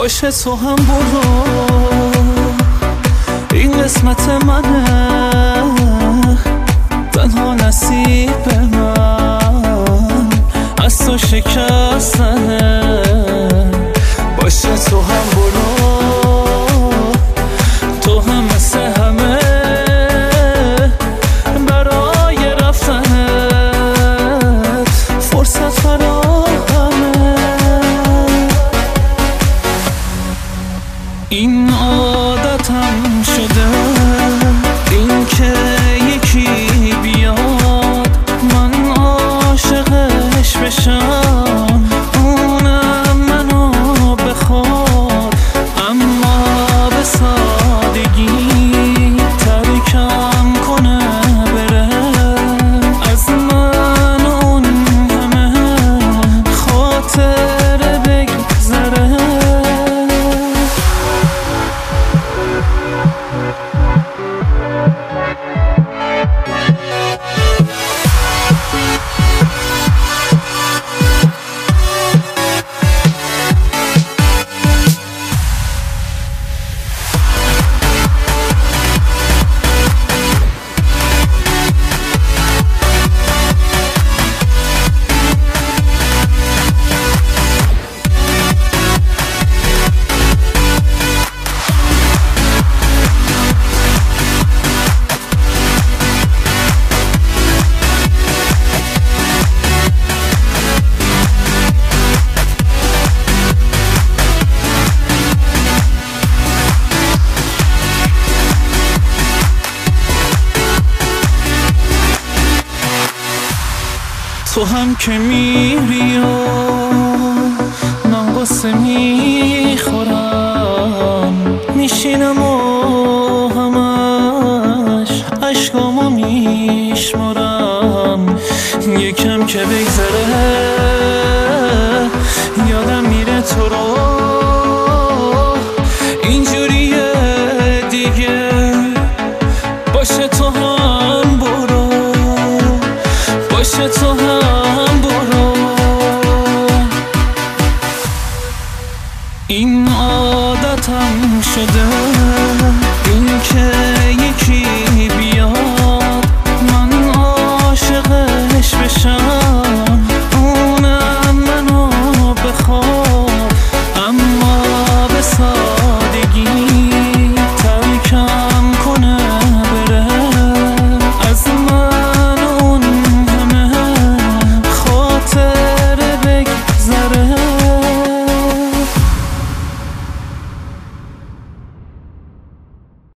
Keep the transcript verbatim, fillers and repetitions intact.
باشه تو هم برو، این قسمت منه، تنها نصیب من از تو شکستنه. باشه تو هم برو، تو هم مثل همه برای رفتنت فرصت فراهمه. این عادتم شده، این که یکی بیاد من عاشقش بشم، اونم منو بخواد، اما به سادگی ترکم کنه بره از من، اون همه خاطر بگذره. تو هم که میری و من قصه میخورم، میشینم و همش عشقامو میشمارم. یکم که بگذره یادم میره تو رو، اینجوریه دیگه. باشه تو هم برو، باشه تو هم برو، این عادتم شده، این که یکی